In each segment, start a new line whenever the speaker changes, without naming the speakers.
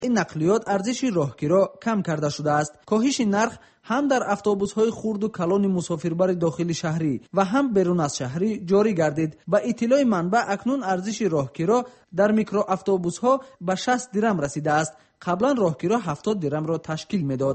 این نقلیات ارزش راهگیری را کم کرده شده است. کاهش نرخ هم در اتوبوس‌های خرد و کلان مسافربر داخلی شهری و هم بیرون از شهری جاری گردید. با اطلاع منبع اکنون ارزش راهگیری در میکرو اتوبوس‌ها به 60 درم رسیده است. قبلا راهگیری 70 درم را تشکیل می‌داد.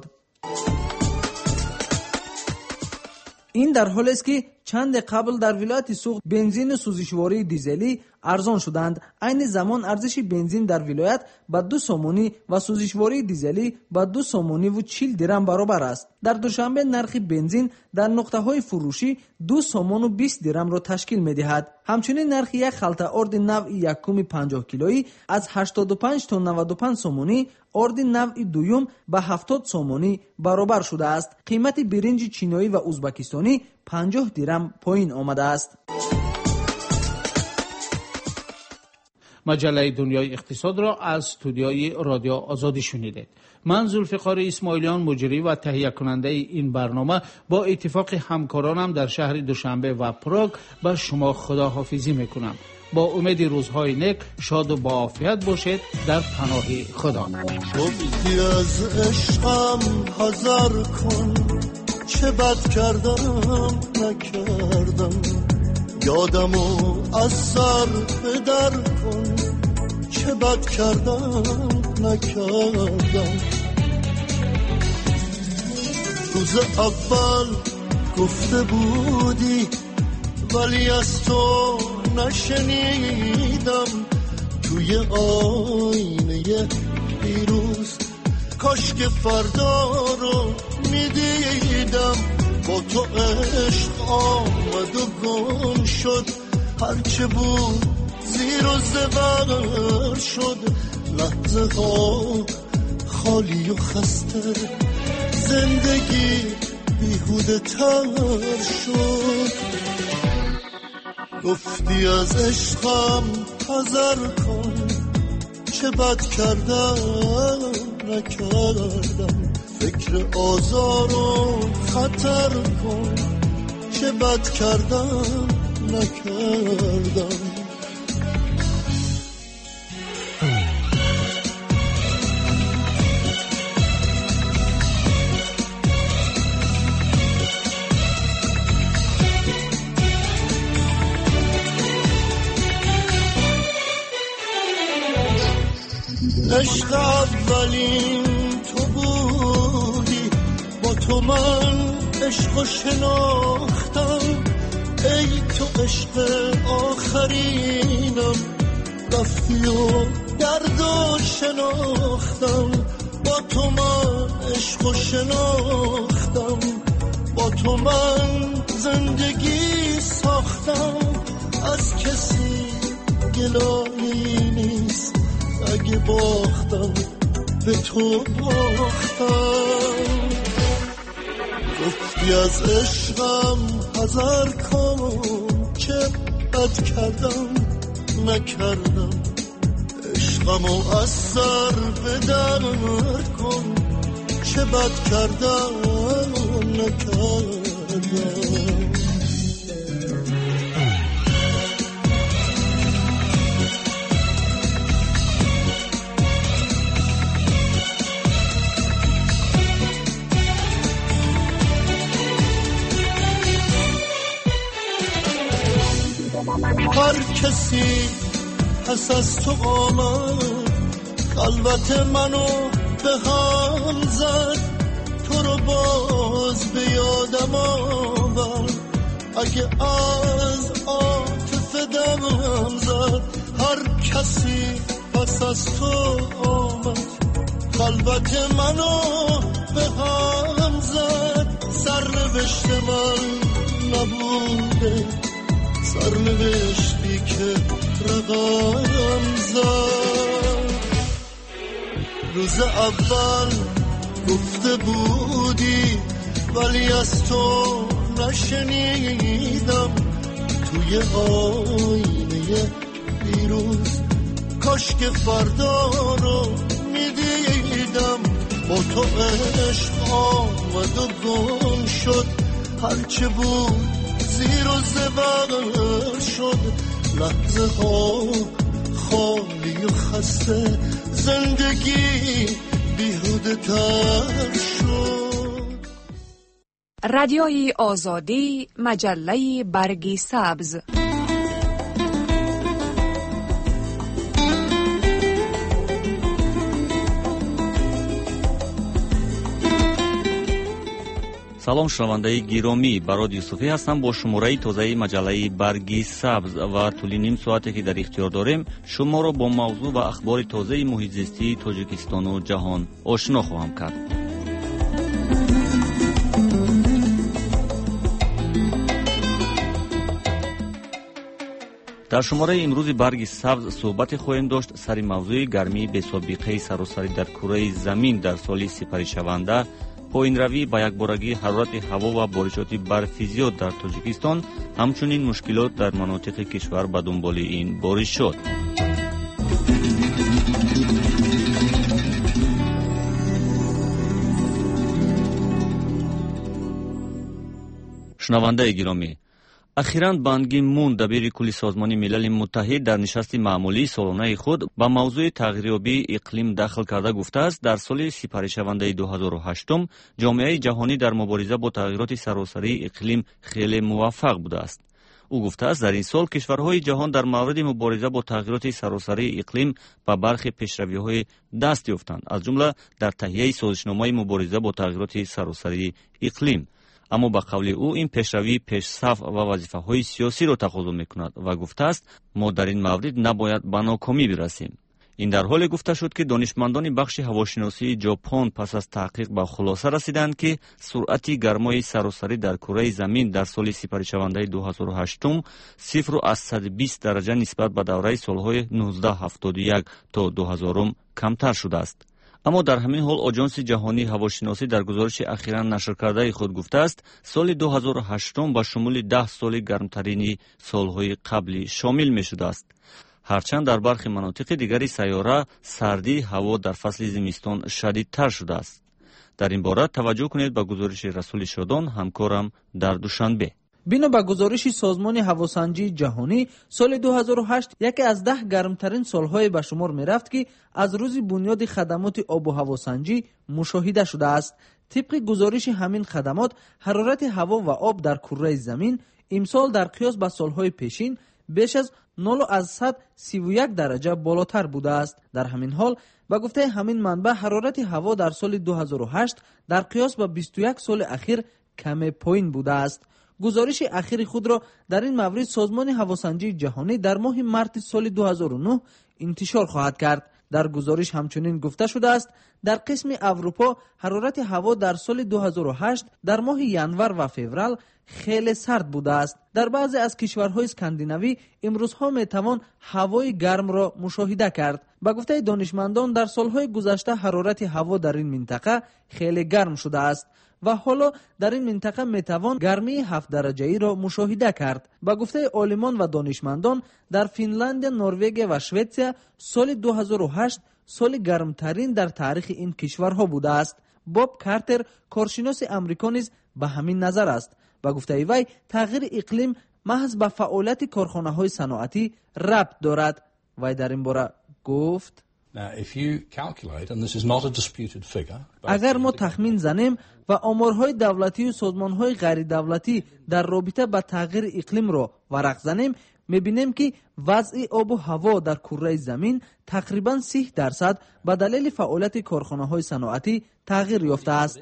این در حالی است که چند قبل در ولایت سوخت بنزین و سوزشواری دیزلی ارزان شدند. عین زمان ارزش بنزین در ولایت به 2 سومونی و سوزشواری دیزلی به 2 سومونی و 40 درم برابر است. در دوشنبه نرخ بنزین در نقطه‌های فروشی 2 سومون و 20 درم را تشکیل می‌دهد. همچنین نرخ یک خلطه ارد نوع یکم 50 کیلویی از 85 تا 95 سومونی، ارد نوع دوم به 70 سومونی برابر شده است. قیمت برنج چینایی و ازبکستانی 50 درم پایین آمده است.
مجله دنیای اقتصاد را از استودیوی رادیو آزادی شنیدید. من ذوالفقار اسماعیلیان مجری و تهیه کننده این برنامه با اتفاق همکارانم در شهر دوشنبه و پراگ به شما خداحافظی میکنم. با امید روزهای نیک شاد و با عافیت باشید در پناه خدا.
گفتی از عشقم حذر کن، چه بد کردم نکردم، یادمو از سر بدر کن، چه بد کردم نکردم. روز اول گفته بودی ولی از تو نشنیدم، توی آینه دیروز کاش که فردا رو میدیدم. با تو عشق آمد و گم شد، هرچه بود زیر و زبر شد. لحظه ها خالی و خسته، زندگی بیهوده تر شد. گفتی از عشقم حذر کن، چه بد کردم نکردم، فکر آزار و خطر کن، چه بد کردم نکردم. عشق اولین تو بودی، با تو من عشق شناختم. ای تو عشق آخرینم، رفتی و درد شناختم. با تو من عشق شناختم، با تو من زندگی ساختم. از کسی گلایی نیست، اگه باختم به تو باختم. گفتی از عشقم حذر کن، چه بد کردم نکردم، عشقمو از سر بدر کن، چه بد کردم نکردم. هر کسی پس از تو آمد، خلوت منو به هم زد. تو رو باز به یادم آورد، اگه از عاطفه دمم زد. هر کسی پس از تو آمد، خلوت منو به هم زد. سرنوشت من نبوده، سرنوشتی که رقم زد. روز اول گفته بودی ولی از تو نشنیدم، توی آینه دیروز کاش که فردا رو میدیدم. با تو عشق آمد و گم شد، هرچه بود زیر و زبر شد. لحظه ها خالی و خسته، زندگی بیهوده تر شد.
رادیوی آزادی، مجله برگ سبز.
салом шунавандаи гиромӣ, барод Юсуфӣ ҳастам бо шумораи тозаи маҷаллаи барги сабз ва тӯли ним соате ки дар ихтиёр дорем шуморо бо мавзӯъ ва ахбори тозаи муҳитзистии Тоҷикистону ҷаҳон ошно хоҳам кард. дар шумораи имрӯзи барги сабз суҳбате хоҳем дошт сари мавзӯи гармии бесобиқаи саросарӣ дар кураи замин дар соли сипаришаванда, поинравӣ ба якборагии ҳарорати ҳаво ва боришоти барфи зиёд дар Тоҷикистон, ҳамчунин мушкилот дар манотиқи кишвар ба дунболи ин боришот. шунавандаи гиромӣ, ахиран Бан Ки Мун, дабири кулли Созмони Милали Муттаҳид, дар нишасти маъмулии солонаи худ ба мавзӯи тағйирёбии иқлим дахл карда гуфтааст, дар соли сипаришавандаи 2008 ҷомеаи ҷаҳонӣ дар мубориза бо тағйироти саросарии иқлим хеле муваффақ будааст. ӯ гуфтааст, дар ин сол кишварҳои ҷаҳон дар мавриди мубориза бо тағйироти саросарии иқлим ба бархи пешравиҳое даст ёфтанд, аз ҷумла дар таҳияи созишномаи мубориза бо тағйироти саросарии иқлим. аммо ба қавли ӯ ин пешравӣ пешсаф ва вазифаҳои сиёсиро тақозо мекунад ва гуфтааст, мо дар ин маврид набояд ба нокомӣ бирасем. ин дар ҳоле гуфта шуд, ки донишмандони бахши ҳавошиносии ҷопон пас аз таҳқиқ ба хулоса расиданд, ки суръати гармои саросарӣ дар кураи замин дар соли сипаришавандаи 2008 0 аз 120 дараҷа нисбат ба давраи солҳои 1971 то 2000 камтар шудааст. аммо дар ҳамин ҳол оҷонси ҷаҳонии ҳавошиносӣ дар гузориши ахиран нашр кардаи худ гуфтааст, соли 2008 ба шумули 10 соли гармтарини солҳои қаблӣ шомил мешудааст. ҳарчанд дар бархи манотиқи дигари сайёра сардии ҳаво дар фасли зимистон шадидтар шудааст. дар ин бора таваҷҷӯҳ кунед ба гузориши Расули Шодон, ҳамкорам дар Душанбе.
бино ба гузориши созмони ҳавосанҷии ҷаҳонӣ, соли 2008 яке аз 10 гармтарин солҳое ба шумор мерафт, ки аз рӯзи бунёди хадамоти обу ҳавосанҷӣ мушоҳида шудааст. тибқи гузориши ҳамин хадамот, ҳарорати ҳаво ва об дар курраи замин имсол дар қиёс ба солҳои пешин беш аз 0.131 дараҷа болотар будааст. дар ҳамин ҳол, ба гуфтаи ҳамин манбаъ, ҳарорати ҳаво дар соли 2008 дар қиёс ба 21 соли ахир каме поин будааст. гузориши ахири худро дар ин маврид созмони ҳавосанҷии ҷаҳонӣ дар моҳи марти соли 2009 интишор хоҳад кард. дар гузориш ҳамчунин гуфта шудааст, дар қисми Аврупо ҳарорати ҳаво дар соли 2008 дар моҳи январ ва феврал хеле сард будааст. дар баъзе аз кишварҳои скандинавӣ имрӯзҳо метавон ҳавои гармро мушоҳида кард. ба гуфтаи донишмандон, дар солҳои гузашта ҳарорати ҳаво дар ин минтақа хеле гарм шудааст ва ҳоло дар ин минтақа метавон гармии 7 дараҷаиро мушоҳида кард. ба гуфтаи олимон ва донишмандон, дар Финляндия, Норвегия ва Шветсия соли 2008 соли гармтарин дар таърихи ин кишварҳо будааст. Боб Картер, коршиноси амрико, низ ба ҳамин назар аст. ба гуфтаи вай, тағйири иқлим маҳз ба фаъолияти корхонаҳои саноатӣ рабт дорад. вай дар ин бора гуфт: агар мо тахмин занем ва оморҳои давлатию созмонҳои ғайридавлатӣ дар робита ба тағйири иқлимро варақ занем, мебинем, ки вазъи обу ҳаво дар курраи замин тақрибан 30% ба далели фаъолияти корхонаҳои саноатӣ тағйир ёфтааст.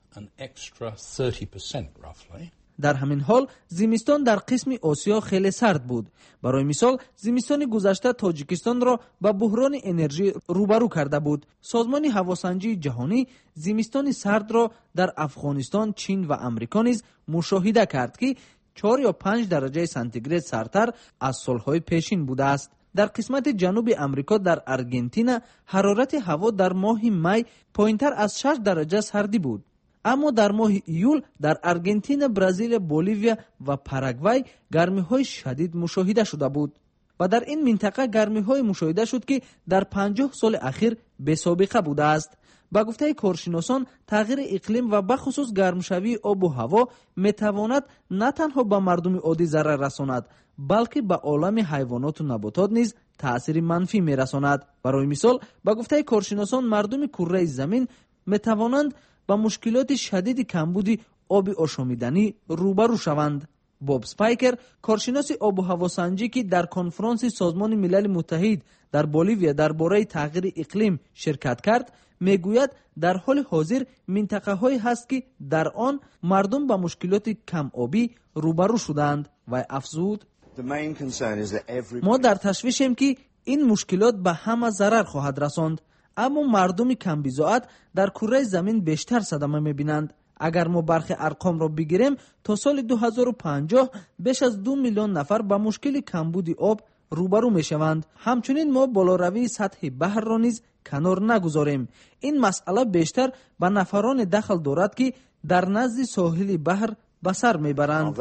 дар ҳамин ҳол, зимистон дар қисми Осиё хеле сард буд. барои мисол, зимистони гузашта Тоҷикистонро ба буҳрони энержӣ рӯбарӯ карда буд. созмони ҳавосанҷии ҷаҳонӣ зимистони сардро дар Афғонистон, Чин ва Амрико низ мушоҳида кард, ки 4 ё 5 дараҷаи сантигред сартар аз солҳои пешин будааст. дар қисмати ҷануби Амрико, дар Аргентина, ҳарорати ҳаво дар моҳи май поинтар аз 6 дараҷа сардӣ буд. аммо дар моҳи июл дар Аргентина, Бразилия, Боливия ва Парагвай гармиҳои шадид мушоҳида шуда буд. ва дар ин минтақа гармиҳое мушоҳида шуд, ки дар 50 соли ахир бесобиқа будааст. ба гуфтаи коршиносон, тағйири иқлим ва бахусус гармшавии обу ҳаво метавонад на танҳо ба мардуми оддӣ зарар расонад, балки ба олами ҳайвоноту наботот низ таъсири манфӣ мерасонад. барои мисол ба гуфтаи коршиносон мардуми курраи замин метавонанд ба мушкилоти шадиди камбуди оби ошомиданӣ рӯбарӯ шаванд. боб спайкер, коршиноси обу ҳавосанҷӣ ки дар конфронси созмони милали муттаҳид дар боливия дар бораи тағйири иқлим ширкат кард, мегӯяд дар ҳоли ҳозир минтақаҳое ҳаст ки дар он мардум ба мушкилоти камобӣ рӯбарӯ шудаанд. вай афзуд: мо дар ташвишем ки ин мушкилот ба ҳама зарар хоҳад расонд, аммо мардуми камбизоат дар курраи замин бештар садама мебинанд. агар мо бархи арқомро бигирем, то соли 2050 беш аз 2 миллион нафар ба мушкили камбуди об рӯбарӯ мешаванд. ҳамчунин мо болоравии сатҳи баҳрро низ канор нагузорем. ин масъала бештар ба нафароне дахл дорад ки дар назди соҳили баҳр ба сар мебаранд.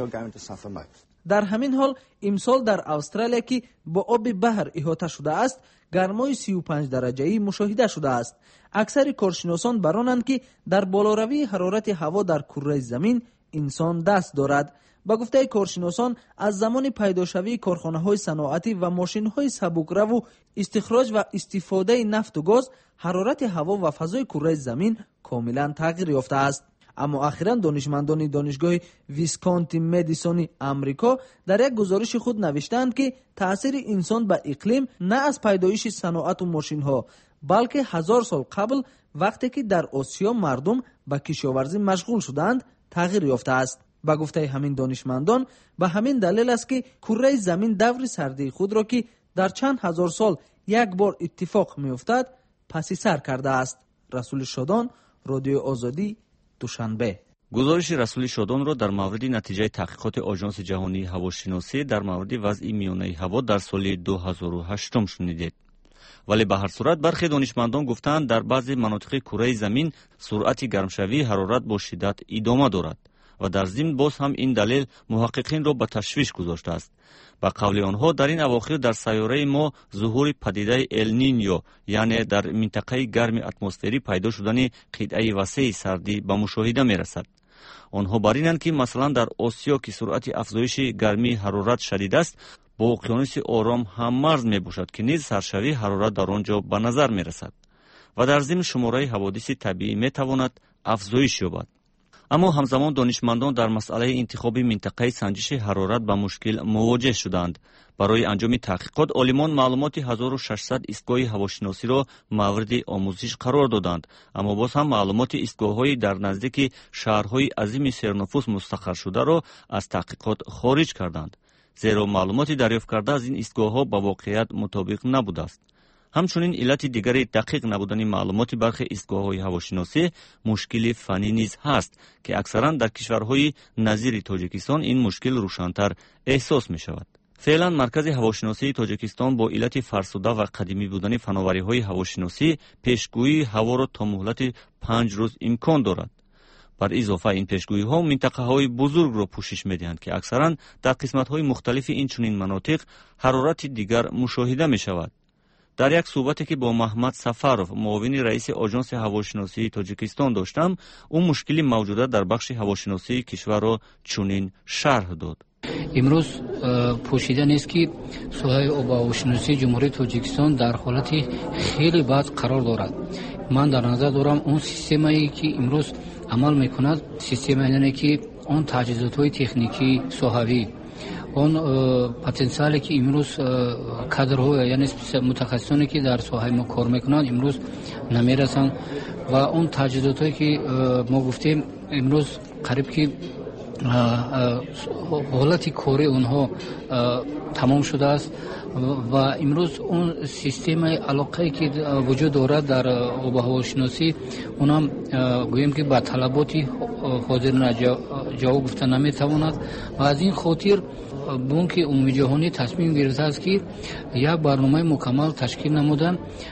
дар ҳамин ҳол имсол дар австралия ки бо оби баҳр иҳота шудааст, гармои 35 дараҷаӣ мушоҳида шудааст. аксари коршиносон баронанд ки дар болоравии ҳарорати ҳаво дар курраи замин инсон даст дорад. ба гуфтаи коршиносон, аз замони пайдошавии корхонаҳои саноатӣ ва мошинҳои сабукраву истихроҷ ва истифодаи нафту гоз, ҳарорати ҳаво ва фазои курраи замин комилан тағйир ёфтааст. аммо ахиран донишмандони донишгоҳи висконти медисони амрико дар як гузориши худ навиштаанд ки таъсири инсон ба иқлим на аз пайдоиши саноату мошинҳо, балки 1000 сол қабл, вақте ки дар осиё мардум ба кишоварзӣ машғул шуданд, тағйир ёфтааст. ба гуфтаи ҳамин донишмандон, ба ҳамин далел аст ки курраи замин даври сардии худро ки дар чанд ҳазор сол як бор иттифоқ меёфтад, паси сар кардааст. расули шодон, родиои озодӣ, душанбе.
гузориши расули шодонро дар мавриди натиҷаи таҳқиқоти оҷонси ҷаҳонии ҳавошиносӣ дар мавриди вазъи миёнаи ҳаво дар соли 2008 шунидед. вале ба ҳар сурат бархе донишмандон гуфтанд, дар баъзе манотиқи курраи замин суръати гармшавии ҳарорат бо шиддат идома дорад ва дар зимн боз ҳам ин далел муҳаққиқинро ба ташвиш гузоштааст. ба қавли онҳо, дар ин авохир дар сайёраи мо зуҳури падидаи эл-ниньо, яъне дар минтақаи гарми атмосферӣ пайдо шудани қитъаи васеъи сардӣ ба мушоҳида мерасад. онҳо бар инанд ки масалан дар осиё ки суръати афзоиши гармии ҳарорат шадид аст, бо уқёнуси ором ҳам марз мебошад ки низ саршавии ҳарорат дар он ҷо ба назар мерасад ва дар зимн шумораи ҳаводиси табиӣ метавонад афзоиш ёбад. аммо ҳамзамон донишмандон дар масъалаи интихоби минтақаи санҷиши ҳарорат ба мушкил мувоҷеҳ шуданд. барои анҷоми таҳқиқот олимон маълумоти 1600 истгоҳи ҳавошиносиро мавриди омӯзиш қарор доданд, аммо боз ҳам маълумоти истгоҳҳои дар наздики шаҳрҳои азими сернуфус мустақаршударо аз таҳқиқот хориҷ карданд, зеро маълумоти дарёфткарда аз ин истгоҳҳо ба воқеият мутобиқ набудааст. ҳамчунин иллати дигари дақиқ набудани маълумоти бархе истгоҳҳои ҳавошиносӣ мушкили фанӣ низ ҳаст, ки аксаран дар кишварҳои назири тоҷикистон ин мушкил рӯшантар эҳсос мешавад. феълан маркази ҳавошиносии тоҷикистон бо иллати фарсуда ва қадимӣ будани фановариҳои ҳавошиносӣ пешгӯии ҳаворо то муҳлати 5 рӯз имкон дорад. бар изофа ин пешгӯиҳо минтақаҳои бузургро пӯшиш медиҳанд, ки аксаран дар қисматҳои мухталифи инчунин манотиқ ҳарорати дигар мушоҳида мешавад. дар як суҳбате ки бо маҳмад сафаров, муовини раиси оҷонси ҳавошиносии тоҷикистон доштам, ӯ мушкили мавҷуда дар бахши ҳавошиносии кишварро чунин шарҳ дод.
имрӯз пӯшида нест ки соҳаи обҳавошиносии ҷумҳурии тоҷикистон дар ҳолати хеле бад қарор дорад. ман дар назар дорам он системае ки имрӯз амал мекунад, системае ки он таҷҳизотҳои техникии соҳавӣ, он потенсиале ки имрӯз кадрҳо, яъне мутахассисоне ки дар соҳаи мо кор мекунанд, имрӯз намерасанд ва он таҷҳизотҳое ки мо гуфтем имрӯз қариб ки ҳолати кори онҳо тамом шудааст ва имрӯз он системаи алоқае ки вуҷуд дорад дар обҳавошиносӣ, онам гӯем ки ба талаботи ҳозирона ҷавоб гуфта наметавонад ва аз ин хотир бонки умумии ҷаҳонӣ тасмим гирифтааст ки як барномаи мукаммал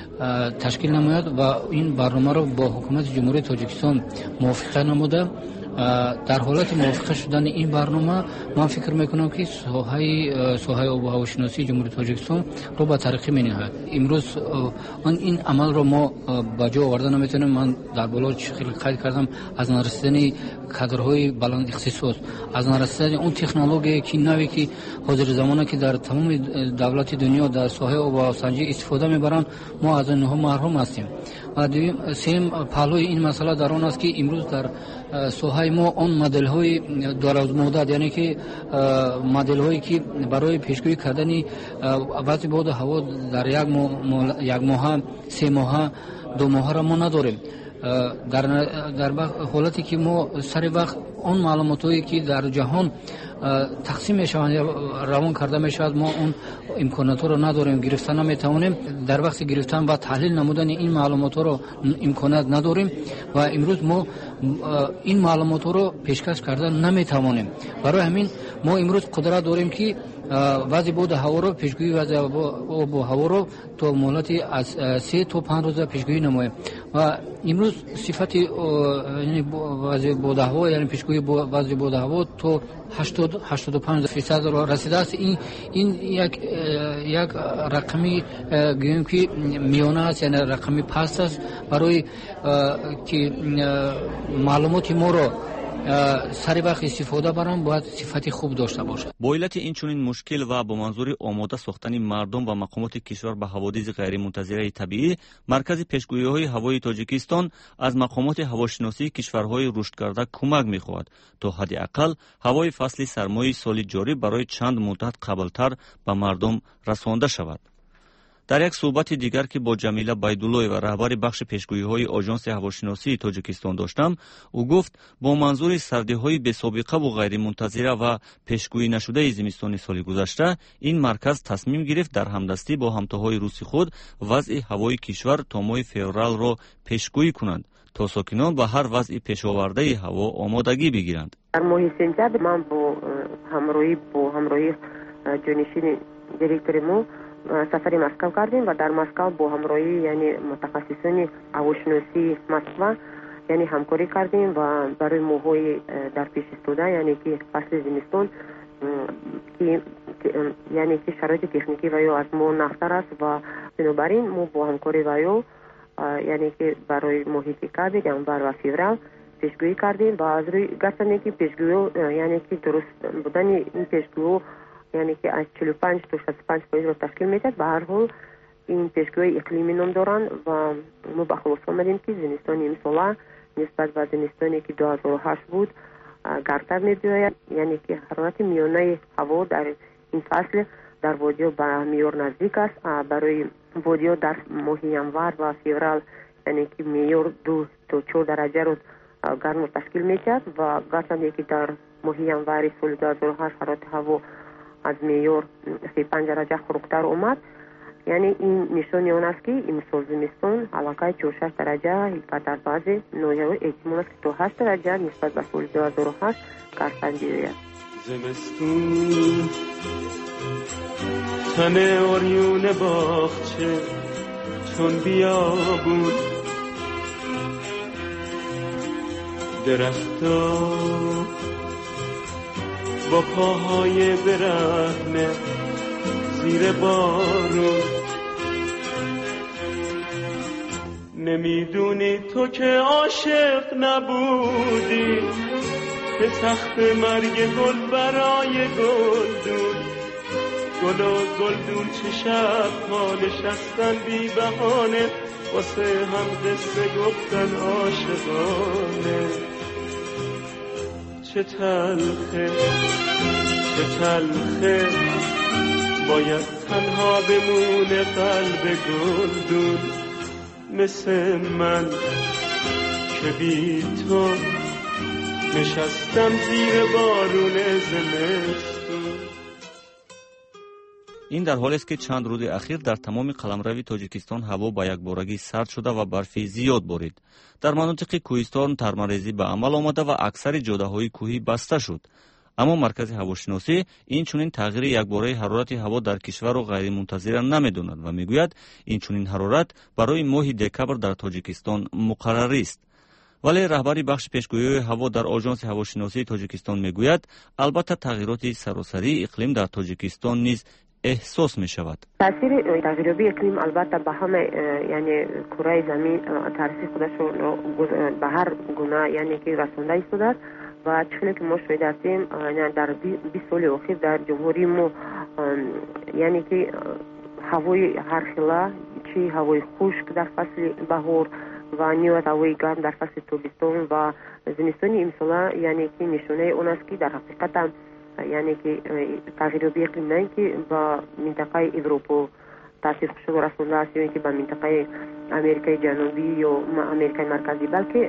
ташкил намояд ва ин барномаро бо ҳукумати ҷумҳурии тоҷикистон мувофиқа намуда дар ҳолати мувофиқа шудани ин барнома ман фикр мекунам ки соҳаи обу ҳавошиносии ҷумҳурии тоҷикистон ро ба тараққӣ менаҳад. имрӯз ин амалро мо ба ҷо оварда наметавонем. ман дар боло хеле қайд кардам, аз нарасидани кадрҳои баланд ихтисос, аз нарасидани он технологияе ки наве ки ҳозири замона ки дар тамоми давлати дунё дар соҳаи обу ҳавосанҷӣ истифода мебаранд, мо аз онҳо маҳрум ҳастем. ва сеюм паҳлӯи ин масъала дар он аст ки имрӯз дар соҳаи мо он моделҳои дарозмуддат, яъне ки моделҳое ки барои пешгӯӣ кардани вазъи боди ҳаво дар як моҳа, 3 моҳа, 2 моҳаро мо надорем. дар ҳолате ки мо сари вақт он маълумотое ки дар ҷаҳон тақсим мешаванд ё равон карда мешавад, мо он имконатҳоро надорем, гирифта наметавонем. дар вақти гирифтан ва таҳлил намудани ин маълумотҳоро имконият надорем ва имрӯз мо ин маълумотҳоро пешкаш карда наметавонем. барои ҳамин мо имрӯз қудрат дорем ки вазъи боди ҳаворо, пешгӯии вазъи обу ҳаворо то муҳлати аз 3 то 5 рӯза пешгӯӣ намоем. ва имрӯз сифати вазъи боди ҳаво, яъне пешгӯии вазъи боди ҳаво то 80-85% расидааст. ин як рақами гӯем ки миёна аст, яъне рақами паст аст барои ки маълумоти моро сари вақт истифода барам, бояд сифати хуб дошта бошад.
бо иллати инчунин мушкил ва бо манзури омода сохтани мардум ва мақомоти кишвар ба ҳаводиси ғайримунтазираи табиӣ, маркази пешгӯиҳои ҳавои Тоҷикистон аз мақомоти ҳавошиносии кишварҳои рушдкарда кӯмак мехоҳад, то ҳадди ақал ҳавои фасли сармои соли ҷорӣ барои чанд муддат қаблтар ба мардум расонда шавад. дар як суҳбати дигар ки бо Ҷамила Байдуллоева, раҳбари бахши пешгӯиҳои оҷонси ҳавошиносии Тоҷикистон доштам, ӯ гуфт бо манзури сардиҳои бесобиқаву ғайримунтазира ва пешгӯӣ нашудаи зимистони соли гузашта, ин марказ тасмим гирифт дар ҳамдастӣ бо ҳамтоҳои рӯси худ вазъи ҳавои кишвар то моҳи февралро пешгӯӣ кунанд, то сокинон ба ҳар вазъи пешовардаи ҳаво омодагӣ бигиранд.
дар моҳи сентябр ман бо ҳамроҳи ҷонишини директори мо сафари Москав кардем ва дар Москав бо ҳамроҳии яъне мутахассисони ҳавошиносии Москва яъне ҳамкорӣ кардем ва барои моҳҳои дар пеш истода, яъне ки фасли зимистон яъне ки шароити техникӣ ва ё аз мо нахтар аст ва бинобар ин мо бо ҳамкори ва ё яъне ки барои моҳи декабр, январ ва феврал пешгӯӣ кардем ва аз рӯи гарчанде ки пешгӯиҳо яъне ки дуруст будани ин пешгӯиҳо яъне ки аз 45 то 65% ро ташкил медиҳад. ба ҳар ҳол ин пешгӯии иқлимӣ ном доранд ва мо ба хулоса омадем ки зимистони имсола нисбат ба зимистоне ки 2008 буд гардтар мебиёяд, яъне ки ҳарорати миёнаи ҳаво дар ин фасл дар водиё ба меъёр наздик аст. барои водиё дар моҳи январ ва феврал яъне ки меъёр 2 то 4 дараҷаро гармо ташкил медиҳад ва гарчанде ки дар моҳи январи соли 2008 ҳарорати ҳаво аз меъёр 35 дараҷа хуруктар омад, яъне ин нишони он аст ки имсол зимистон аллакай 4-6 дараҷа ва дар баъзе ноҳияҳо эҳтимол аст ки то 8 дараҷа нисбат ба соли 2008 гардтар биёяд.
زمستون تن اوریون باغچه چون بیابون درختا با پاهای برهنه زیر بارون نمیدونی تو که عاشق نبودی به سخت مرگ گل برای گلدون گل و گلدون چه شب ها نشستن بی بهانه واسه هم قصه گفتن عاشقانه چه تلخه باید تنها بمونه قلب گلدون مثل من که بی تو نشستم زیر بارون زمستون.
ин дар ҳоле аст ки чанд рӯзи ахир дар тамоми қаламрави Тоҷикистон ҳаво ба якборагӣ сард шуда ва барфи зиёд борид. дар манотиқи кӯҳистон тармарезӣ ба амал омада ва аксари ҷодаҳои кӯҳӣ баста шуд. аммо маркази ҳавошиносӣ инчунин тағйири якбораи ҳарорати ҳаво дар кишварро ғайримунтазира намедонад ва мегӯяд инчунин ҳарорат барои моҳи декабр дар Тоҷикистон муқаррарист. ولی رهبر بخش پیشگویی هوا در آژانس هواشناسی تاجیکستان میگوید البته تغییرات سراسری اقلیم در تاجیکستان نیز احساس می شود.
تاثیر تغییرات اقلیم البته به همه یعنی کره زمین تاثیر خودش رو به هر گونه یعنی که رسانده است و چون که ما شاهد هستیم یعنی در 20 سال اخیر در جمهوری ما یعنی که هوای هر خلا چی هوای خشک در فصل بهار و نیوت هوای گرم در فصل تابستان و زمستان امسال یعنی که نشانه اون است که در حقیقت یعنی که تغییرات اقلیم نه که با منطقه اروپا تاثیر خودش رسانده است یعنی که با منطقه امریکای جنوبی یا امریکای مرکزی بلکه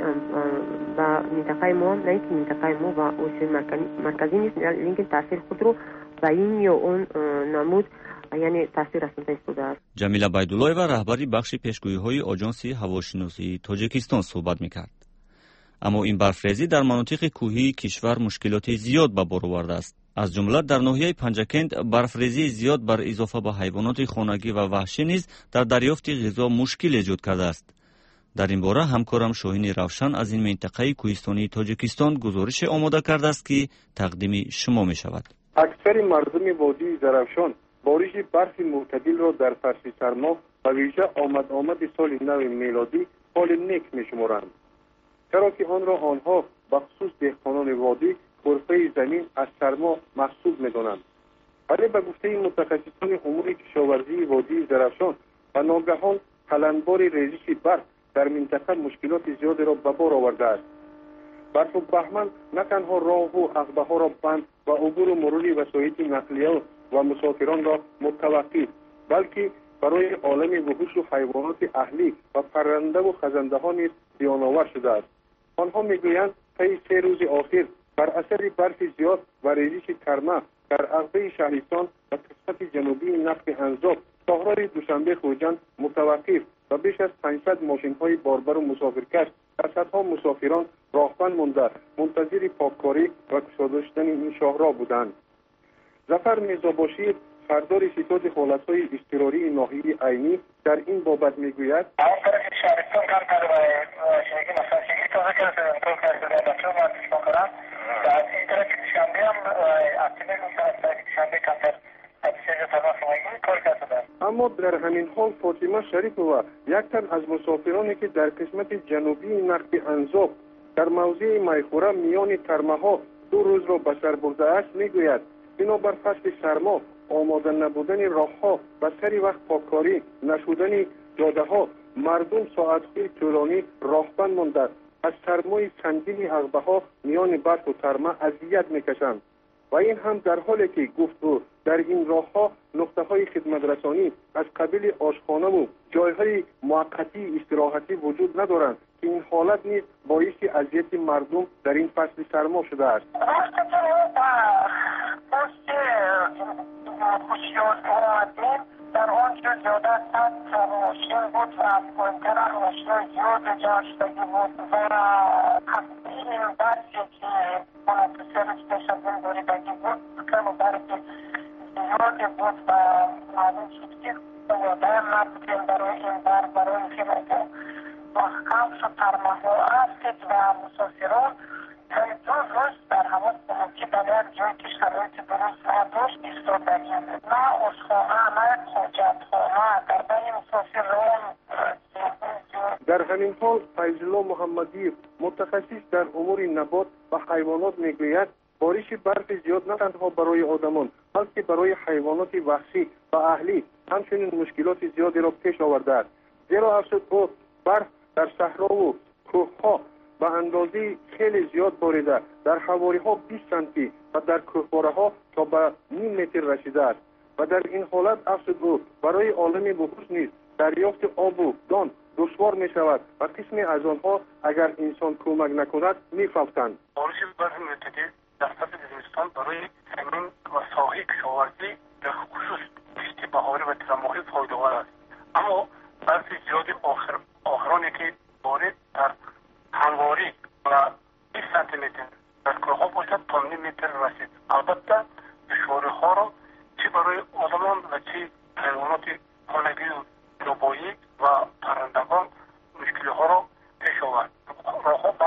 با منطقه ما نه که منطقه ما و آسیا مرکزی نیست لیکن تاثیر خود رو با این یا اون نمود یعنی تاثیر رسانده است.
جمیله بیدالله‌ایوا رهبری بخش پیشگویی‌های آژانس هواشناسی تاجیکستان صحبت می‌کرد. اما این برفریزی در مناطق کوهی کشور مشکلات زیاد به بار آورده است. از جمله در ناحیه پنجکند برفریزی زیاد بر اضافه به حیوانات خانگی و وحشی نیز در دریافت غذا مشکل ایجاد کرده است. در این باره همکارم شاهین روشن از این منطقه کوهستانی تاجیکستان گزارش آماده کرده است که تقدیم شما می شود.
اکثر مردم وادی زرافشان بارش برف معتدل را در فصل سرما و ویژه آمد سال نو میلادی حال نیک می شمارند. چرا که آن را آنها بخصوص دهقانان وادی غرفه زمین از سرما محسوب می‌دانند. ولی به گفته متخصصان امور کشاورزی وادی زرافشان و ناگهان کلنبار ریزش برف در منطقه مشکلات زیادی را به بار آورده است. برف و بهمن نه تنها راه و عقبه‌ها را بند و عبور و مرور وسایل نقلیه و مسافران را متوقف، بلکه برای عالم وحوش و حیوانات اهلی و پرنده و خزنده ها نیز زیان‌آور شده است. آنها میگویند طی 3 روز آخر بر اثر برف زیاد و ریزش کرمه در عقبه شهرستان و قسمت جنوبی نفت انزاب شهرهای دوشنبه خوجند متوقف و بیش از 500 ماشین‌های باربر و مسافرکش و صدها مسافران راهبند مانده منتظر پاککاری و گشاده شدن این شاهراه بودند. ظفر میرزاباشی سردار ستاد حالت‌های اضطراری ناحیه عینی در این بابت میگوید اما در همین حال فاطمه شریفова یک تن از مسافرانی که در قسمت جنوبی نقب انزاب در موضع میخوره میان ترمه‌ها 2 روز را به سر برده است میگوید بنابر فصل سرما آماده نبودن راه‌ها و سری وقت پاککاری نشدن جاده‌ها مردم ساعت‌های طولانی راهبند مانده از سرمای سنگین عقبه‌ها میان برف و ترمه اذیت می‌کشند و این هم در حالی که گفتگو در این راه‌ها نقطه‌های خدمت رسانی از قبیل آشخانه و جای‌های موقتی استراحتی وجود ندارند که این حالت نیز باعث اذیت مردم در این فصل سرما شده است. در آنجا زیاده صد ماشین بود و از کنترل ماشین زیاد جمع شدگی بود و این برفی که منتصرش بشدن بریدگی بود کم برفی زیاد بود و معلوم شد که یاده نبودیم برای این برف برای خیلی محکم شد ترمه و افت و مسافران تا 2 روز در هوا که در یک جای که شرایط درست نداشت ایستادگی نه اشخانه نه حاجتخانه در بین مسافران. در همین حال فیض‌الله محمدی متخصص در امور نبات و حیوانات میگوید بارش برف زیاد نه تنها برای آدمان بلکه برای حیوانات وحشی و اهلی همچنین مشکلات زیادی را پیش آورده است، زیرا افزود بود برف در صحرا و کوه‌ها به اندازه خیلی زیاد باریده در حواری‌ها 20 سانتی و در کوهباره‌ها تا به نیم متر رسیده است و در این حالت افزود او برای عالم وحوش نیز دریافت آب و دان دشوار می شود و قسمی از آنها اگر انسان کمک نکند می فوتند.
بارش برف معتدل در فصل زمستان برای زمین و ساحه کشاورزی به خصوص کشت بهاری و ترماهی فایده‌آور است، اما برف زیاد آخرانی که بارید در همواری و 20 سانتی متر در کوه‌ها باشد تا نیم متر رسید. البته دشواری‌ها را چه برای آدمان و چه حیوانات خانگی و نبایی و پرندگان مشکل‌ها را پیش آورد. راه‌ها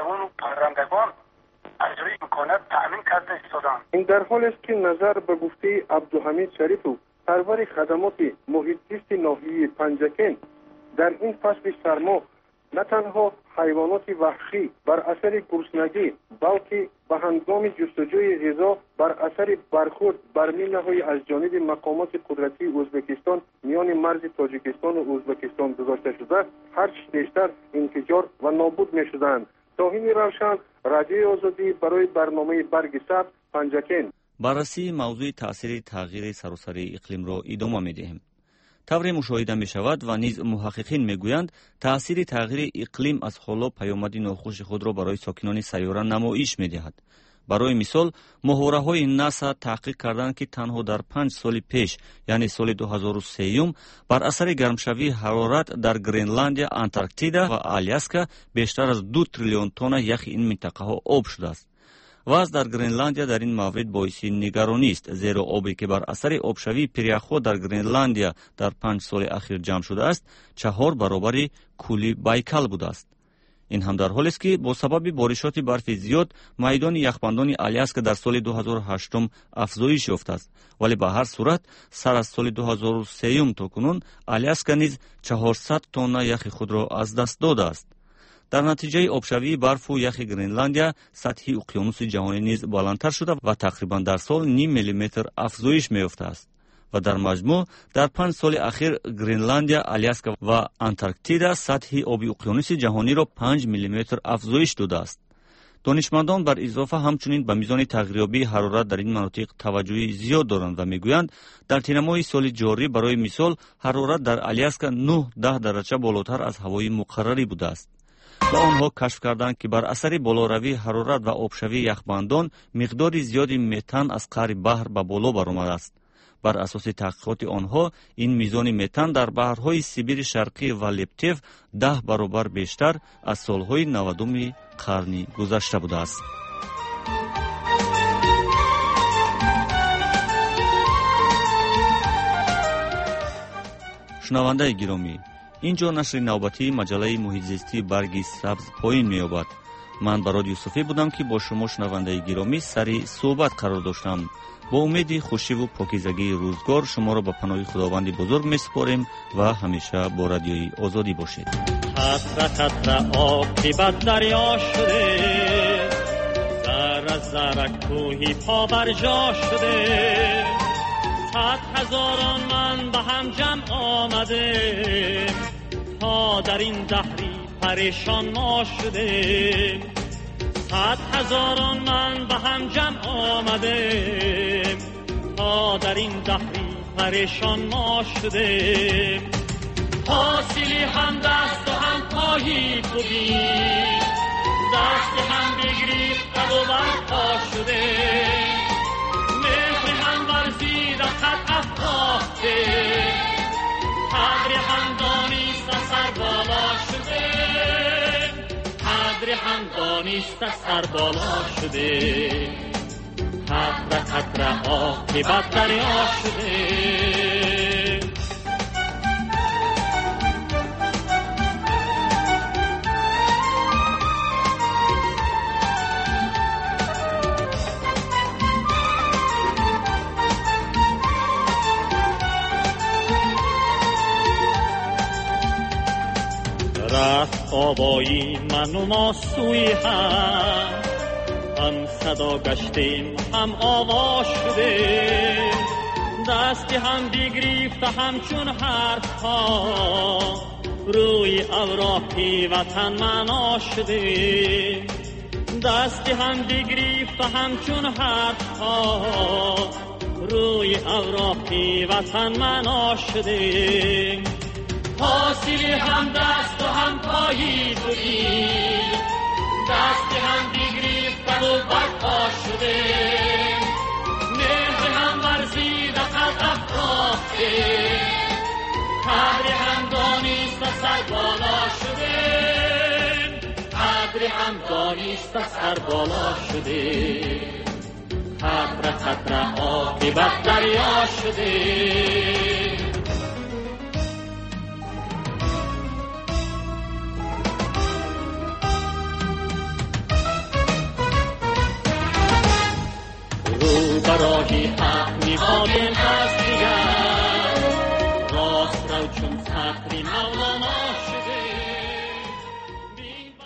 حیوان و پرندگان از روی امکانات تأمین کرده ایستادند.
این در حالی است که نظر به گفته عبدالحمید شریفو سرور خدمات محیط زیست ناحیه پنجکین در این فصل سرما نه تنها حیوانات وحشی بر اثر گرسنگی بلکه به هنگام جستجوی غذا بر اثر برخورد بر مینه‌های از جانب مقامات قدرتی ازبکستان میان مرز تاجیکستان و ازبکستان گذاشته شده هرچه بیشتر انفجار و نابود می‌شدند. توهین روشن رادیوی آزادی برای برنامه برگ سبز پنجکین.
بررسی موضوع تأثیر تغییر سراسری اقلیم را ادامه می‌دهیم. طوری مشاهده می شود و نیز محققین می گویند تأثیر تغییر اقلیم از حالا پیامد ناخوش خود را برای ساکنان سیاره نمایش می دهد. برای مثال ماهواره های ناسا تحقیق کردند که تنها در 5 سال پیش یعنی سال 2003 بر اثر گرمشوی حرارت در گرینلندیا، انتارکتیدا و آلیاسکا بیشتر از 2 تریلیون تن یخ این منطقه ها آب شده است. وضع در گرینلندیا در این مورد باعث نگرانی است، زیرا آبی که بر اثر آبشوی پریخو در گرینلندیا در 5 سال اخیر جمع شده است 4 برابر کولی بایکال بوده است. این هم در حالی است که با سبب بارشات برف زیاد میدان یخبندان آلیاسکا در سال 2008 افزایش یافته است، ولی به هر صورت سر از سال 2003 تا کنون آلیاسکا نیز 400 تن یخ خود را از دست داده است. در نتیجه آبشوی برف و یخ گرینلندیا سطح اقیانوس جهانی نیز بلندتر شده و تقریبا در سال نیم میلیمتر افزایش می‌یافته است و در مجموع در 5 سال اخیر گرینلندیا، آلیاسکا و انتارکتیدا سطح آب اقیانوس جهانی را 5 میلیمتر افزایش داده است. دانشمندان بر اضافه همچنین به میزان تغییریابی حرارت در این مناطق توجه زیاد دارند و میگویند در تیر ماه سال جاری برای مثال حرارت در آلیاسکا 9-10 درجه بالاتر از هوای مقرری بوده است. و آنها کشف کردند که بر اثر بالاروی حرارت و آبشوی یخبندان مقدار زیادی متن از قعر بحر به بالا برآمده است. بر اساس تحقیقات آنها این میزان متن در بحرهای سیبیر شرقی و لپتیو 10 برابر بیشتر از سالهای 90 قرن گذشته بوده است. شنونده گرامی، اینجا نشر نوبتی مجله محیط زیستی برگ سبز پایین می‌یابد. من برادر یوسفی بودم که با شما شنونده گرامی سری صحبت قرار داشتم. با امید خوشی و پاکیزگی روزگار شما را به پناه خداوند بزرگ می‌سپاریم و همیشه با رادیوی آزادی باشید.
قطره قطره آب که بد دریا شده، ذره ذره کوهی پا بر جا شده، 100,000 من به هم جمع آمده تا در این دهری پریشان ما شده. 100,000 من به هم جمع آمده تا در این دهری پریشان ما شده. حاصلی هم دست و هم پایی بودی، دست هم بگریفت و برپا شده، مهر هم ورزید خط افراخته، قدر هم دانیست سر بالا شده، قدر هم دانیست سر بالا شده. قطره قطره آب که بد دریا شده. رفت آبایی من و ما سوی هم صدا گشتیم هم آواز شده، دستی هم بگریفت همچون حرف ها روی اوراقی وطن معنا شده، دستی هم بگریفت همچون حرف ها روی اوراقی وطن معنا شده. حاصلی هم دست و هم پایی بودی، دستی هم بگریفت و برپا شده، مهر هم ورزید قد افراخته، قدر هم دانیست سر بالا شده، قدر هم دانیست سر بالا شده. قطره قطره آب که بد دریا شده. راهی حق می‌خواهیم